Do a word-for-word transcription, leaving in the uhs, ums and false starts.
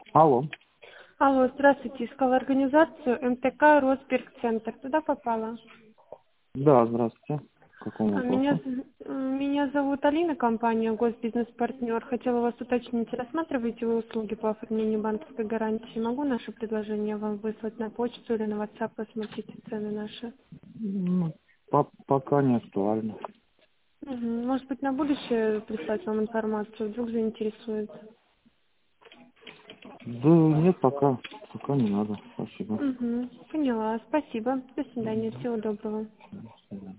Алло. Алло, здравствуйте. Искала организацию эм тэ ка Росберг-центр. Туда попала? Да, здравствуйте. По какому А, Меня, вопросу? з- м, меня зовут Алина, компания Госбизнес-партнер. Хотела вас уточнить, рассматриваете вы услуги по оформлению банковской гарантии? Могу наше предложение вам выслать на почту или на WhatsApp, посмотрите цены наши. Ну, по- пока не актуально. Мгм. Может быть, на будущее прислать вам информацию, вдруг заинтересует. Да нет, пока. Пока не надо. Спасибо. Угу. Поняла. Спасибо. До свидания. Мгм. Всего доброго. До свидания.